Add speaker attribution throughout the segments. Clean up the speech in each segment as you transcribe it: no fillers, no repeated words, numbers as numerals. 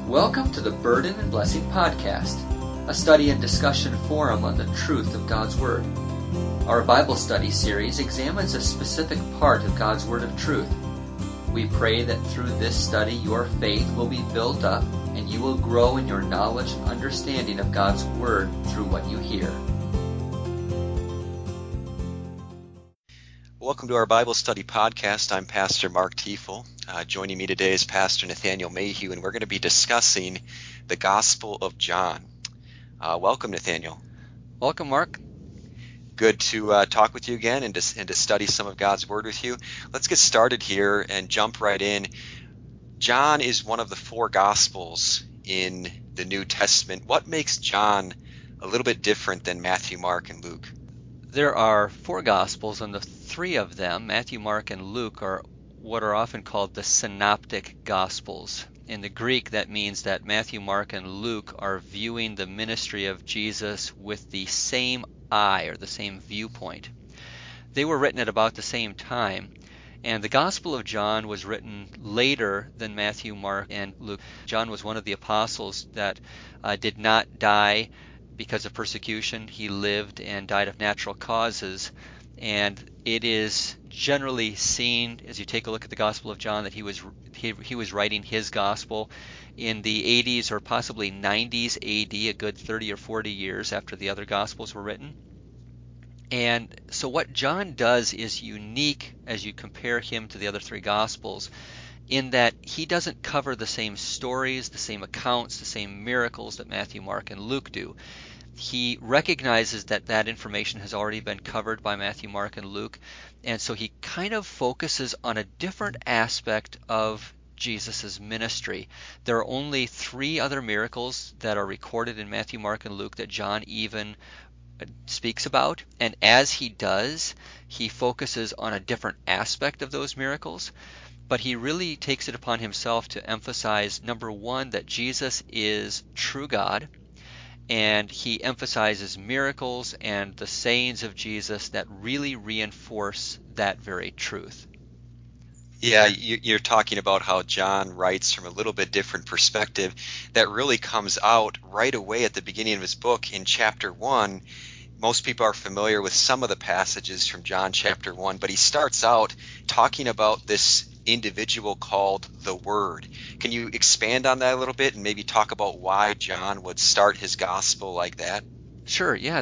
Speaker 1: Welcome to the Burden and Blessing Podcast, a study and discussion forum on the truth of God's Word. Our Bible study series examines a specific part of God's Word of truth. We pray that through this study your faith will be built up and you will grow in your knowledge and understanding of God's Word through what you hear.
Speaker 2: Welcome to our Bible study podcast. I'm Pastor Mark Tiefel. Joining me today is Pastor Nathaniel Mayhew, and we're going to be discussing the Gospel of John. Welcome, Nathaniel.
Speaker 1: Welcome, Mark.
Speaker 2: Good to talk with you again and to study some of God's Word with you. Let's get started here and jump right in. John is one of the four Gospels in the New Testament. What makes John a little bit different than Matthew, Mark, and Luke?
Speaker 3: There are four Gospels, and the three of them, Matthew, Mark, and Luke, are what are often called the synoptic Gospels. In the Greek, that means that Matthew, Mark, and Luke are viewing the ministry of Jesus with the same eye or the same viewpoint. They were written at about the same time, and the Gospel of John was written later than Matthew, Mark, and Luke. John was one of the apostles that did not die because of persecution. He lived and died of natural causes, and it is generally seen as you take a look at the Gospel of John that he was writing his gospel in the 80s or possibly 90s AD, a good 30 or 40 years after the other Gospels were written. And so what John does is unique as you compare him to the other three Gospels, in that he doesn't cover the same stories, the same accounts, the same miracles that Matthew, Mark, and Luke do. He recognizes that information has already been covered by Matthew, Mark, and Luke, and so he kind of focuses on a different aspect of Jesus' ministry. There are only three other miracles that are recorded in Matthew, Mark, and Luke that John even speaks about, and as he does, he focuses on a different aspect of those miracles. But he really takes it upon himself to emphasize, number one, that Jesus is true God, and he emphasizes miracles and the sayings of Jesus that really reinforce that very truth.
Speaker 2: Yeah, you're talking about how John writes from a little bit different perspective that really comes out right away at the beginning of his book in chapter 1. Most people are familiar with some of the passages from John chapter 1, but he starts out talking about this individual called the Word. Can you expand on that a little bit and maybe talk about why John would start his gospel like that?
Speaker 3: Sure, yeah.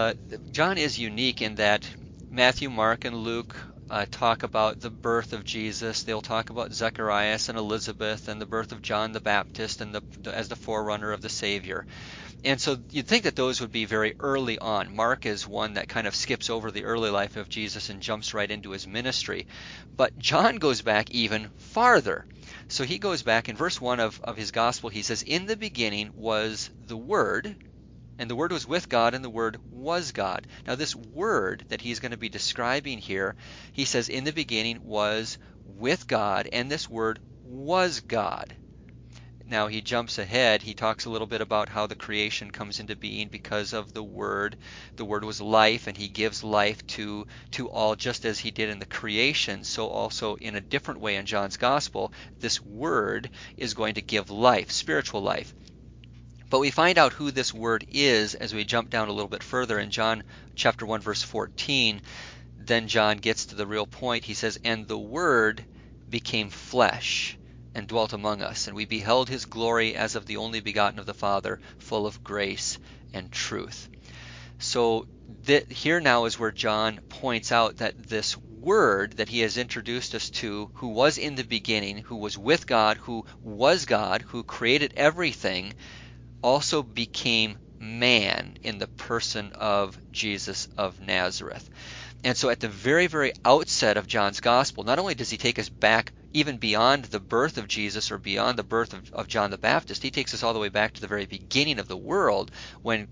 Speaker 3: John is unique in that Matthew, Mark, and Luke talk about the birth of Jesus. They'll talk about Zacharias and Elizabeth and the birth of John the Baptist and as the forerunner of the Savior. And so you'd think that those would be very early on. Mark is one that kind of skips over the early life of Jesus and jumps right into his ministry. But John goes back even farther. So he goes back in verse 1 of his gospel. He says, "In the beginning was the Word, and the Word was with God, and the Word was God." Now this Word that he's going to be describing here, he says, "In the beginning was with God, and this Word was God." Now he jumps ahead. He talks a little bit about how the creation comes into being because of the Word. The Word was life, and he gives life to all, just as he did in the creation. So also in a different way in John's Gospel, this Word is going to give life, spiritual life. But we find out who this Word is as we jump down a little bit further in John chapter 1, verse 14. Then John gets to the real point. He says, "And the Word became flesh and dwelt among us, and we beheld his glory as of the only begotten of the Father, full of grace and truth." So here now is where John points out that this Word that he has introduced us to, who was in the beginning, who was with God, who created everything, also became man in the person of Jesus of Nazareth. And so at the very, very outset of John's Gospel, not only does he take us back even beyond the birth of Jesus or beyond the birth of John the Baptist, he takes us all the way back to the very beginning of the world when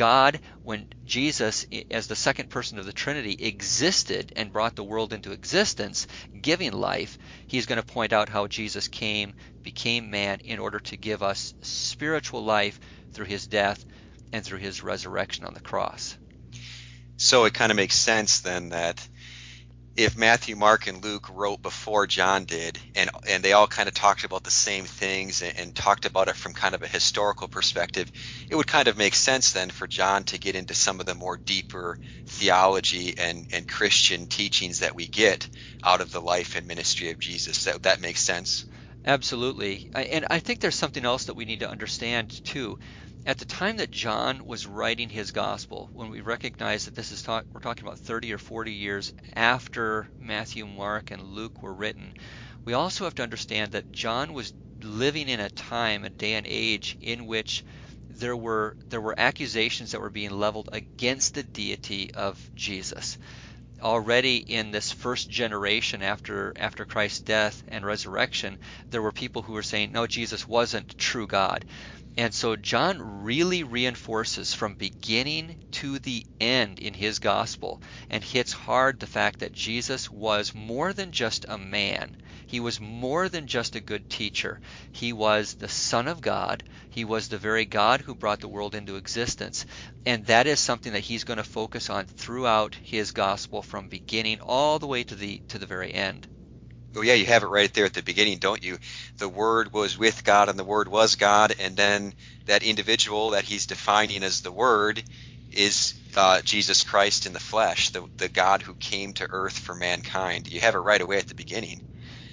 Speaker 3: Jesus, as the second person of the Trinity, existed and brought the world into existence, giving life. He's going to point out how Jesus became man in order to give us spiritual life through his death and through his resurrection on the cross.
Speaker 2: So it kind of makes sense then that if Matthew, Mark, and Luke wrote before John did, and they all kind of talked about the same things and talked about it from kind of a historical perspective, it would kind of make sense then for John to get into some of the more deeper theology and Christian teachings that we get out of the life and ministry of Jesus. That makes sense.
Speaker 3: Absolutely. And I think there's something else that we need to understand too. At the time that John was writing his gospel, when we recognize that this is we're talking about 30 or 40 years after Matthew, Mark, and Luke were written, we also have to understand that John was living in a time, a day and age in which there were accusations that were being leveled against the deity of Jesus. Already in this first generation after Christ's death and resurrection, there were people who were saying, no, Jesus wasn't true God. And so John really reinforces from beginning to the end in his gospel and hits hard the fact that Jesus was more than just a man. He was more than just a good teacher. He was the Son of God. He was the very God who brought the world into existence. And that is something that he's going to focus on throughout his gospel from beginning all the way to the very end.
Speaker 2: Oh yeah, you have it right there at the beginning, don't you? The Word was with God and the Word was God, and then that individual that he's defining as the Word is Jesus Christ in the flesh, the God who came to earth for mankind. You have it right away at the beginning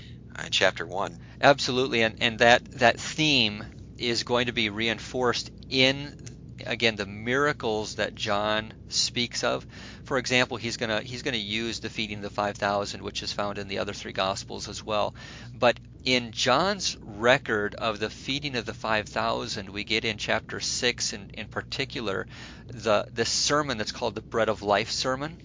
Speaker 2: in chapter 1.
Speaker 3: Absolutely, and that theme is going to be reinforced in, again, the miracles that John speaks of. For example, he's going to use the feeding of the 5,000, which is found in the other three Gospels as well. But in John's record of the feeding of the 5,000, we get in chapter 6 in particular this sermon that's called the Bread of Life sermon.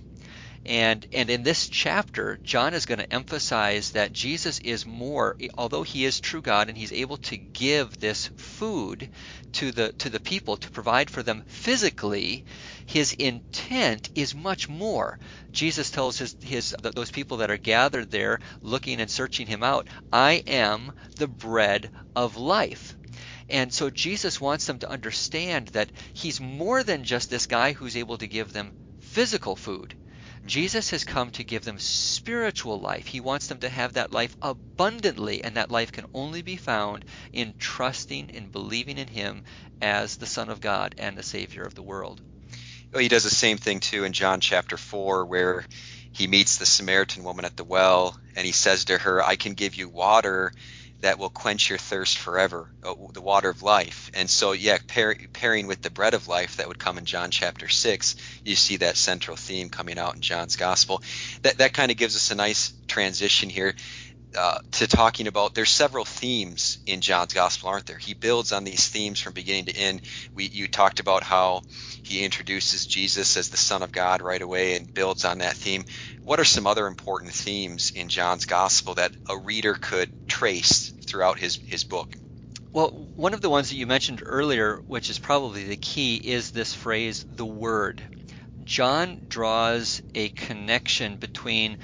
Speaker 3: And in this chapter, John is going to emphasize that Jesus is more, although he is true God and he's able to give this food to the people to provide for them physically, his intent is much more. Jesus tells those people that are gathered there looking and searching him out, I am the bread of life. And so Jesus wants them to understand that he's more than just this guy who's able to give them physical food. Jesus has come to give them spiritual life. He wants them to have that life abundantly, and that life can only be found in trusting and believing in him as the Son of God and the Savior of the world.
Speaker 2: Well, he does the same thing too in John chapter 4, where he meets the Samaritan woman at the well, and he says to her, I can give you water that will quench your thirst forever, the water of life. And so, yeah, pairing with the bread of life that would come in John chapter 6, you see that central theme coming out in John's gospel. That kind of gives us a nice transition here to talking about, there's several themes in John's gospel, aren't there? He builds on these themes from beginning to end. You talked about how he introduces Jesus as the Son of God right away and builds on that theme. What are some other important themes in John's gospel that a reader could trace throughout his book?
Speaker 3: Well, one of the ones that you mentioned earlier, which is probably the key, is this phrase, the Word. John draws a connection between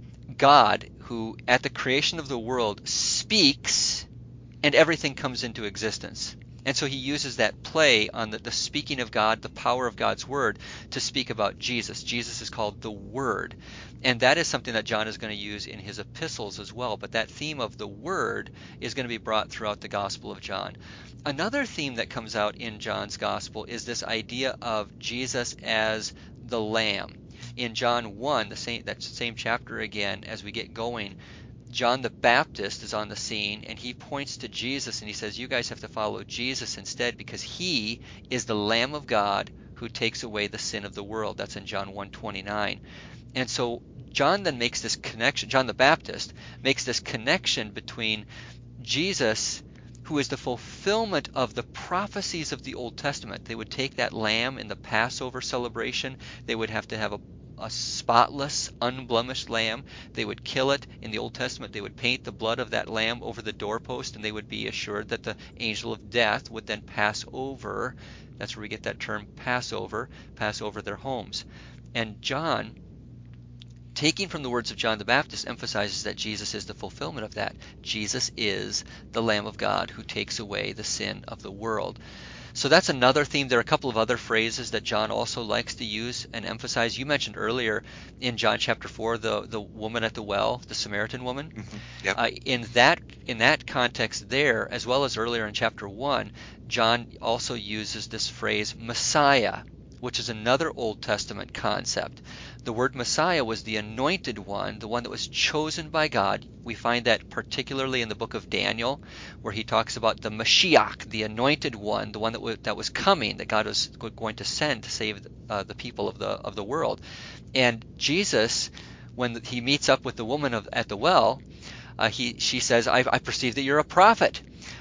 Speaker 3: God, who at the creation of the world speaks, and everything comes into existence. And so he uses that play on the speaking of God, the power of God's Word, to speak about Jesus. Jesus is called the Word. And that is something that John is going to use in his epistles as well. But that theme of the Word is going to be brought throughout the Gospel of John. Another theme that comes out in John's Gospel is this idea of Jesus as the Lamb. In John 1, that same chapter again, as we get going, John the Baptist is on the scene, and he points to Jesus and he says, you guys have to follow Jesus instead, because he is the Lamb of God who takes away the sin of the world. That's in John 1:29. And so John then makes this connection, John the Baptist makes this connection between Jesus, who is the fulfillment of the prophecies of the Old Testament. They would take that lamb in the Passover celebration. They would have to have a spotless, unblemished lamb. They would kill it. In the Old Testament, they would paint the blood of that lamb over the doorpost, and they would be assured that the angel of death would then pass over. That's where we get that term Passover, pass over their homes. And John taking from the words of John the Baptist, emphasizes that Jesus is the fulfillment of that. Jesus is the Lamb of God who takes away the sin of the world. So that's another theme. There are a couple of other phrases that John also likes to use and emphasize. You mentioned earlier in John chapter 4 the woman at the well, the Samaritan woman.
Speaker 2: Mm-hmm. Yep.
Speaker 3: In that context there, as well as earlier in chapter 1, John also uses this phrase Messiah, which is another Old Testament concept. The word Messiah was the anointed one, the one that was chosen by God. We find that particularly in the book of Daniel, where he talks about the Mashiach, the anointed one, the one that was coming, that God was going to send to save the people of the world. And Jesus, when he meets up with the woman at the well, she says, I perceive that you're a prophet.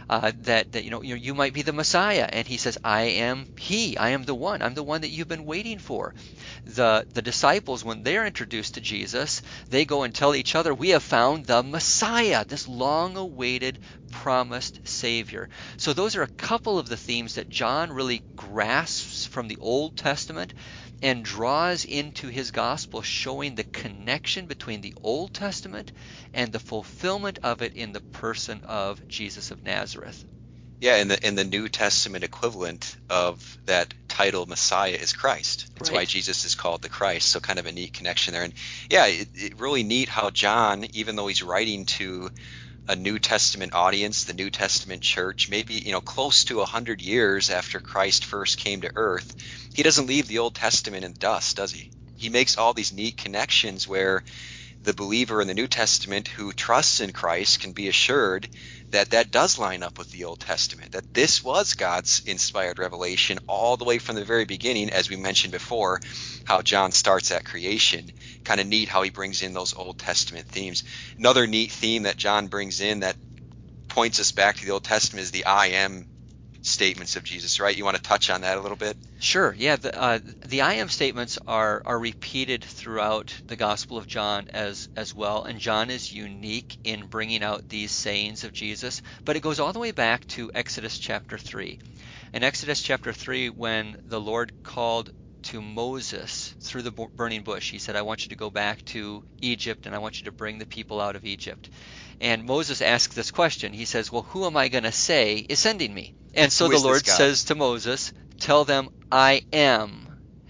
Speaker 3: That you might be the Messiah, and he says, I am he. I am the one. I'm the one that you've been waiting for. The disciples, when they're introduced to Jesus, they go and tell each other, we have found the Messiah, this long-awaited, promised Savior. So those are a couple of the themes that John really grasps from the Old Testament and draws into his gospel, showing the connection between the Old Testament and the fulfillment of it in the person of Jesus of Nazareth.
Speaker 2: Yeah, and the New Testament equivalent of that title Messiah is Christ. That's
Speaker 3: Right.
Speaker 2: why Jesus is called the Christ. So kind of a neat connection there. And yeah, it really neat how John, even though he's writing to a New Testament audience, the New Testament church, maybe close to 100 years after Christ first came to earth, he doesn't leave the Old Testament in dust, does he? He makes all these neat connections where the believer in the New Testament who trusts in Christ can be assured that does line up with the Old Testament, that this was God's inspired revelation all the way from the very beginning, as we mentioned before, how John starts at creation. Kind of neat how he brings in those Old Testament themes. Another neat theme that John brings in that points us back to the Old Testament is the I am statements of Jesus, right? You want to touch on that a little bit?
Speaker 3: Sure. Yeah. The I am statements are repeated throughout the Gospel of John as well, and John is unique in bringing out these sayings of Jesus. But it goes all the way back to Exodus chapter 3. In Exodus chapter 3, when the Lord called to Moses through the burning bush, he said, I want you to go back to Egypt, and I want you to bring the people out of Egypt. And Moses asks this question. He says, well, who am I going to say is sending me? And so the Lord says to Moses, tell them, I am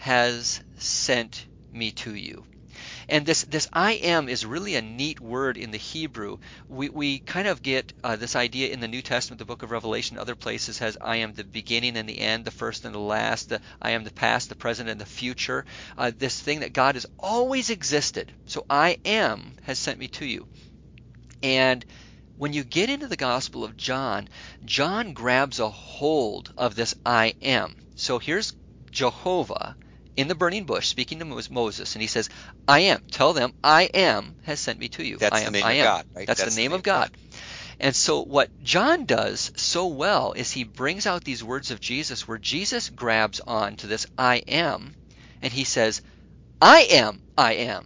Speaker 3: has sent me to you. And this I am is really a neat word in the Hebrew. We kind of get this idea in the New Testament, the book of Revelation, other places has I am the beginning and the end, the first and the last, I am the past, the present, and the future. This thing that God has always existed. So I am has sent me to you. And when you get into the Gospel of John, John grabs a hold of this I am. So here's Jehovah in the burning bush speaking to Moses, and he says, I am. Tell them, I am has sent me to you.
Speaker 2: That's the name of God, right?
Speaker 3: That's the name of God. And so what John does so well is he brings out these words of Jesus where Jesus grabs on to this I am, and he says, I am, I am.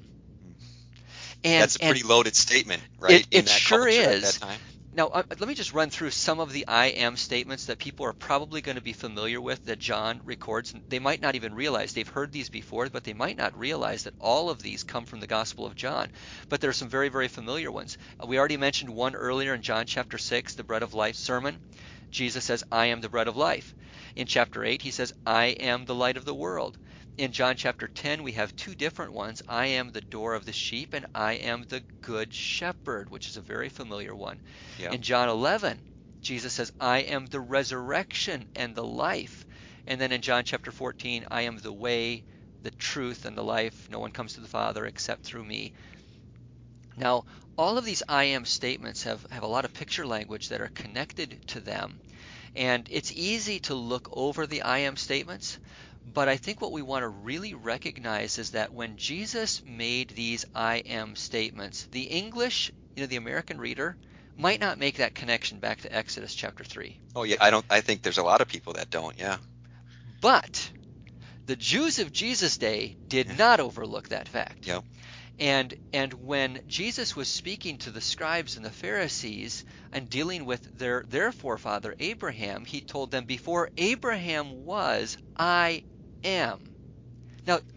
Speaker 3: And
Speaker 2: that's a pretty loaded statement, right?
Speaker 3: It sure is.
Speaker 2: At that time.
Speaker 3: Now, let me just run through some of the I am statements that people are probably going to be familiar with that John records. They might not even realize they've heard these before, but they might not realize that all of these come from the Gospel of John. But there are some very, very familiar ones. We already mentioned one earlier in John chapter 6, the bread of life sermon. Jesus says, I am the bread of life. In chapter 8, he says, I am the light of the world. In John chapter 10, we have two different ones. I am the door of the sheep, and I am the good shepherd, which is a very familiar one. Yeah. In John 11, Jesus says, I am the resurrection and the life. And then in John chapter 14, I am the way, the truth, and the life. No one comes to the Father except through me. Now, all of these I am statements have a lot of picture language that are connected to them. And it's easy to look over the I am statements. But I think what we want to really recognize is that when Jesus made these I am statements, the English, the American reader, might not make that connection back to Exodus chapter 3.
Speaker 2: Oh yeah, I think there's a lot of people that don't, yeah.
Speaker 3: But the Jews of Jesus' day did not overlook that fact.
Speaker 2: Yep.
Speaker 3: And when Jesus was speaking to the scribes and the Pharisees and dealing with their forefather Abraham, he told them, before Abraham was, I am. Now,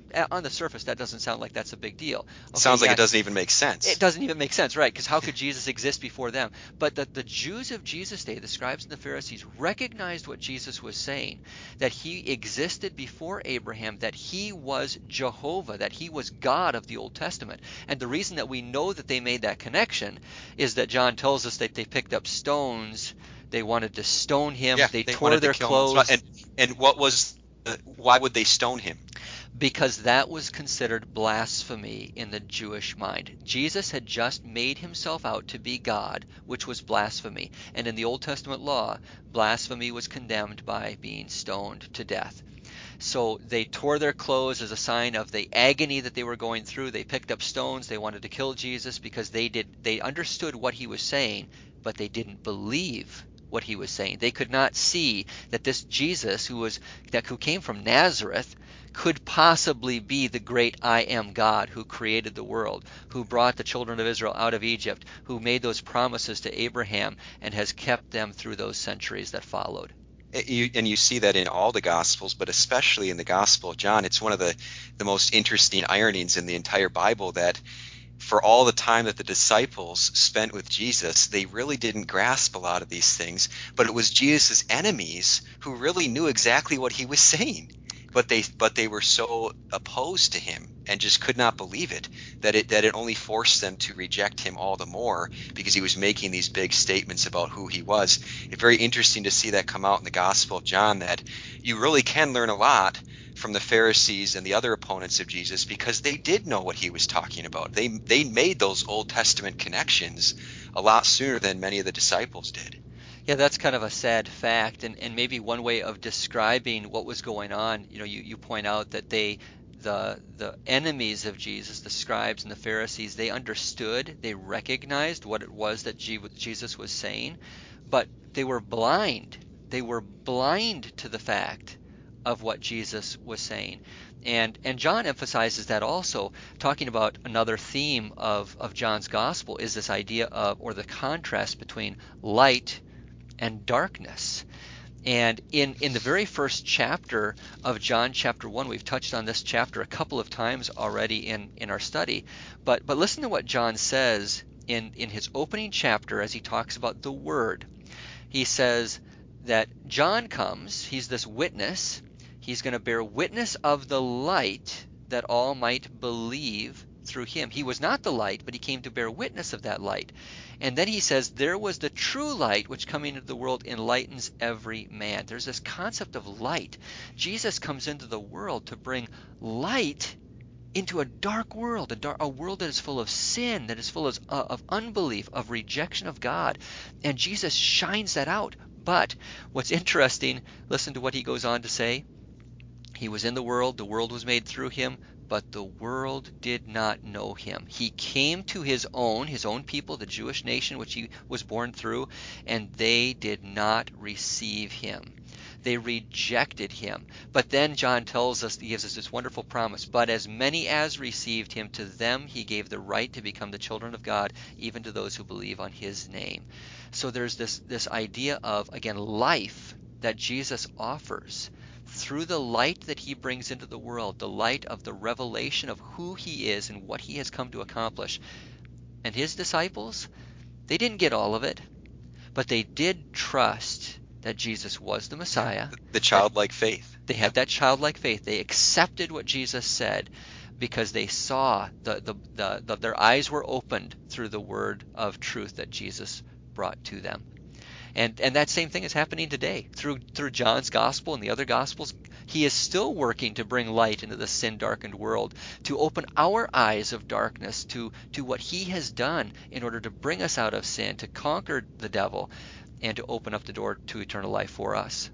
Speaker 3: on the surface, that doesn't sound like that's a big deal. Okay,
Speaker 2: Sounds like it doesn't even make sense.
Speaker 3: It doesn't even make sense, right? Because how could Jesus exist before them? But the Jews of Jesus' day, the scribes and the Pharisees, recognized what Jesus was saying, that he existed before Abraham, that he was Jehovah, that he was God of the Old Testament. And the reason that we know that they made that connection is that John tells us that they picked up stones. They wanted to stone him.
Speaker 2: Yeah,
Speaker 3: they tore their clothes.
Speaker 2: And what was? Why would they stone him?
Speaker 3: Because that was considered blasphemy in the Jewish mind. Jesus had just made himself out to be God, which was blasphemy. And in the Old Testament law, blasphemy was condemned by being stoned to death. So they tore their clothes as a sign of the agony that they were going through. They picked up stones. They wanted to kill Jesus because they understood what he was saying, but they didn't believe what he was saying. They could not see that this Jesus who came from Nazareth could possibly be the great I am God who created the world, who brought the children of Israel out of Egypt, who made those promises to Abraham and has kept them through those centuries that followed.
Speaker 2: And you see that in all the Gospels, but especially in the Gospel of John. It's one of the most interesting ironies in the entire Bible that for all the time that the disciples spent with Jesus, they really didn't grasp a lot of these things, but it was Jesus' enemies who really knew exactly what he was saying. But they were so opposed to him and just could not believe it that it only forced them to reject him all the more because he was making these big statements about who he was. It's very interesting to see that come out in the Gospel of John, that you really can learn a lot from the Pharisees and the other opponents of Jesus because they did know what he was talking about. They made those Old Testament connections a lot sooner than many of the disciples did.
Speaker 3: Yeah, that's kind of a sad fact, and maybe one way of describing what was going on. You point out that the enemies of Jesus, the scribes and the Pharisees, they understood, they recognized what it was that Jesus was saying, but they were blind. They were blind to the fact of what Jesus was saying. And John emphasizes that also, talking about another theme of John's gospel is this idea of, or the contrast between light and darkness. And in the very first chapter of John chapter 1, we've touched on this chapter a couple of times already in our study, but listen to what John says in his opening chapter as he talks about the Word. He says that John comes, he's this witness, he's going to bear witness of the light that all might believe through him. He was not the light, but he came to bear witness of that light. And then he says, there was the true light which coming into the world enlightens every man. There's this concept of light. Jesus comes into the world to bring light into a dark world, a world that is full of sin, that is full of unbelief, of rejection of God. And Jesus shines that out. But what's interesting, listen to what he goes on to say. He was in the world was made through him, but the world did not know him. He came to his own people, the Jewish nation which he was born through, and they did not receive him. They rejected him. But then John tells us, he gives us this wonderful promise, but as many as received him, to them he gave the right to become the children of God, even to those who believe on his name. So there's this idea of, again, life that Jesus offers through the light that he brings into the world, the light of the revelation of who he is and what he has come to accomplish. And his disciples, they didn't get all of it, but they did trust that Jesus was the Messiah.
Speaker 2: The childlike faith.
Speaker 3: They had that childlike faith. They accepted what Jesus said because they saw their eyes were opened through the word of truth that Jesus brought to them. And that same thing is happening today through John's gospel and the other gospels. He is still working to bring light into the sin-darkened world, to open our eyes of darkness to what he has done in order to bring us out of sin, to conquer the devil, and to open up the door to eternal life for us.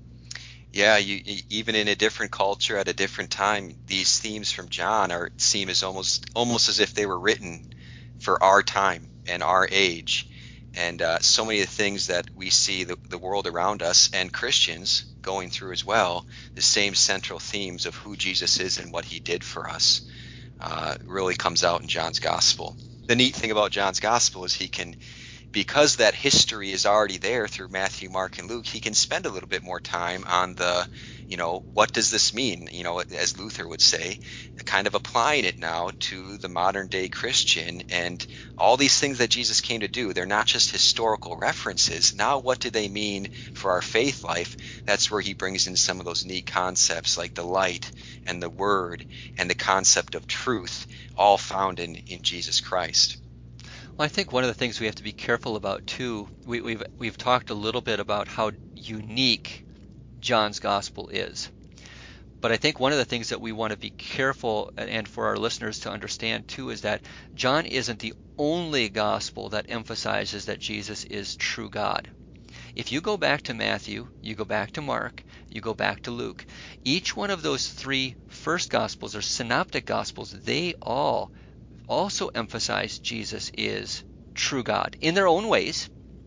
Speaker 2: Yeah, even in a different culture at a different time, these themes from John seem as almost as if they were written for our time and our age. And so many of the things that we see the world around us and Christians going through as well, the same central themes of who Jesus is and what he did for us really comes out in John's gospel. The neat thing about John's gospel is he can because that history is already there through Matthew, Mark, and Luke, he can spend a little bit more time on the, what does this mean? As Luther would say, kind of applying it now to the modern day Christian, and all these things that Jesus came to do. They're not just historical references. Now, what do they mean for our faith life? That's where he brings in some of those neat concepts like the light and the word and the concept of truth, all found in Jesus Christ.
Speaker 3: Well, I think one of the things we have to be careful about too, we've talked a little bit about how unique John's gospel is. But I think one of the things that we want to be careful and for our listeners to understand too is that John isn't the only gospel that emphasizes that Jesus is true God. If you go back to Matthew, you go back to Mark, you go back to Luke, each one of those three first gospels or synoptic gospels, they all also emphasize Jesus is true God in their own ways.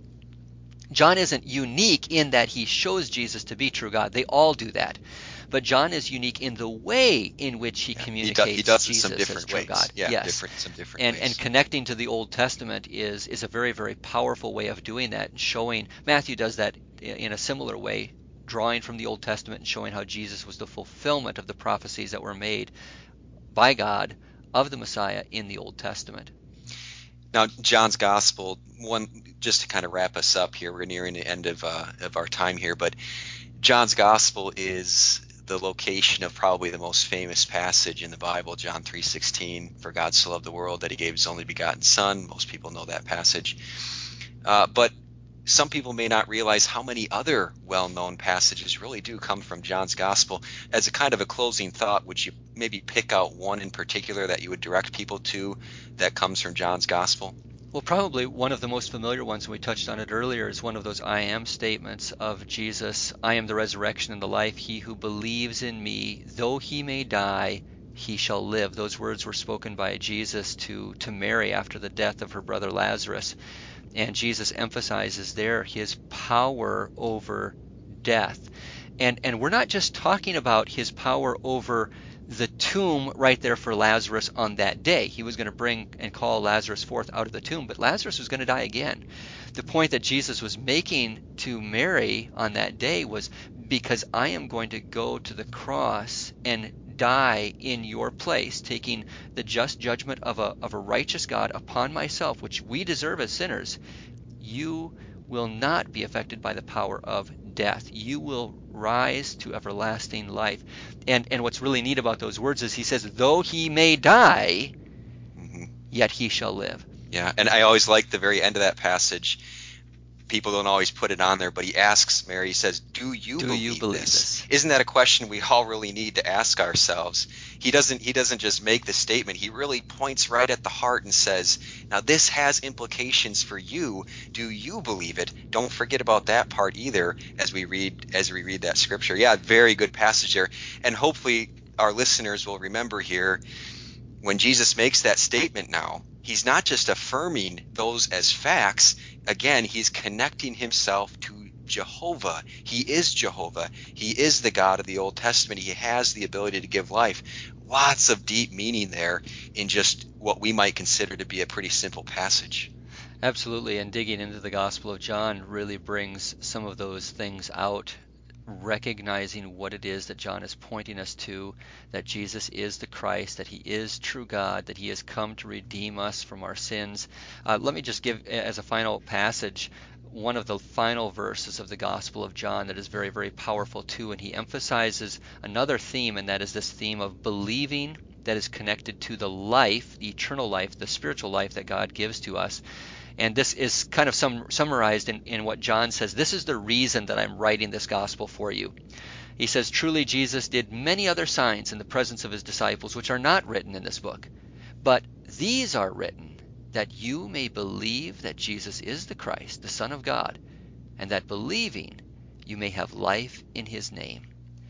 Speaker 3: John isn't unique in that he shows Jesus to be true God. They all do that. But John is unique in the way in which he communicates
Speaker 2: he does
Speaker 3: Jesus
Speaker 2: some different
Speaker 3: as true
Speaker 2: ways.
Speaker 3: God.
Speaker 2: Yeah,
Speaker 3: yes.
Speaker 2: some different ways.
Speaker 3: And connecting to the Old Testament is a very, very powerful way of doing that, and showing Matthew does that in a similar way, drawing from the Old Testament and showing how Jesus was the fulfillment of the prophecies that were made by God of the Messiah in the Old Testament.
Speaker 2: Now, John's Gospel, just to kind of wrap us up here, we're nearing the end of our time here, but John's Gospel is the location of probably the most famous passage in the Bible, John 3:16, for God so loved the world that he gave his only begotten Son. Most people know that passage. But some people may not realize how many other well-known passages really do come from John's Gospel. As a kind of a closing thought, would you maybe pick out one in particular that you would direct people to that comes from John's Gospel?
Speaker 3: Well, probably one of the most familiar ones, and we touched on it earlier, is one of those I am statements of Jesus. I am the resurrection and the life. He who believes in me, though he may die, he shall live. Those words were spoken by Jesus to Mary after the death of her brother Lazarus. And Jesus emphasizes there his power over death. And we're not just talking about his power over the tomb right there for Lazarus on that day. He was going to bring and call Lazarus forth out of the tomb, but Lazarus was going to die again. The point that Jesus was making to Mary on that day was, because I am going to go to the cross and die in your place, taking the just judgment of a righteous God upon myself, which we deserve as sinners, you will not be affected by the power of death. You will rise to everlasting life. And what's really neat about those words is he says, though he may die, yet he shall live.
Speaker 2: Yeah, and I always like the very end of that passage. People don't always put it on there, but he asks Mary, he says, do you believe this? Isn't that a question we all really need to ask ourselves? He doesn't just make the statement. He really points right at the heart and says, now this has implications for you. Do you believe it? Don't forget about that part either as we read that scripture. Yeah, very good passage there. And hopefully our listeners will remember here, when Jesus makes that statement now, he's not just affirming those as facts. Again, he's connecting himself to Jehovah. He is Jehovah. He is the God of the Old Testament. He has the ability to give life. Lots of deep meaning there in just what we might consider to be a pretty simple passage.
Speaker 3: Absolutely, and digging into the Gospel of John really brings some of those things out, recognizing what it is that John is pointing us to, that Jesus is the Christ, that he is true God, that he has come to redeem us from our sins. Let me just give, as a final passage, one of the final verses of the Gospel of John that is very, very powerful too, and he emphasizes another theme, and that is this theme of believing that is connected to the life, the eternal life, the spiritual life that God gives to us. And this is kind of summarized in what John says. This is the reason that I'm writing this gospel for you. He says, truly Jesus did many other signs in the presence of his disciples, which are not written in this book. But these are written, that you may believe that Jesus is the Christ, the Son of God, and that believing you may have life in his name.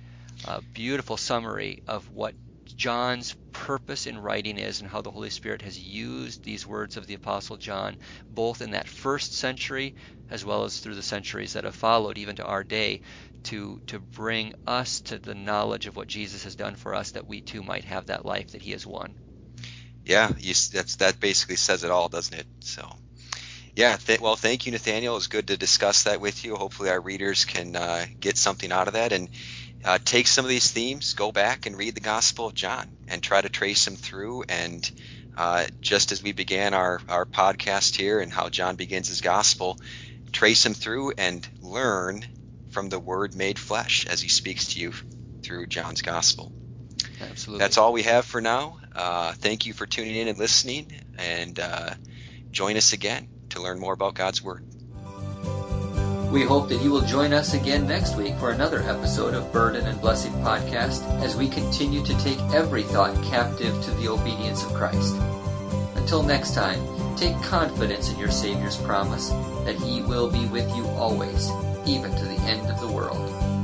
Speaker 3: A beautiful summary of what John's purpose in writing is, and how the Holy Spirit has used these words of the Apostle John, both in that first century as well as through the centuries that have followed, even to our day, to bring us to the knowledge of what Jesus has done for us, that we too might have that life that he has won.
Speaker 2: Yeah, that basically says it all, doesn't it? So, Yeah, well, thank you, Nathaniel. It was good to discuss that with you. Hopefully our readers can get something out of that and take some of these themes, go back and read the Gospel of John and try to trace them through. And just as we began our podcast here and how John begins his Gospel, trace them through and learn from the Word made flesh as he speaks to you through John's Gospel.
Speaker 3: Absolutely.
Speaker 2: That's all we have for now. Thank you for tuning in and listening, and join us again to learn more about God's Word.
Speaker 1: We hope that you will join us again next week for another episode of Burden and Blessing Podcast as we continue to take every thought captive to the obedience of Christ. Until next time, take confidence in your Savior's promise that He will be with you always, even to the end of the world.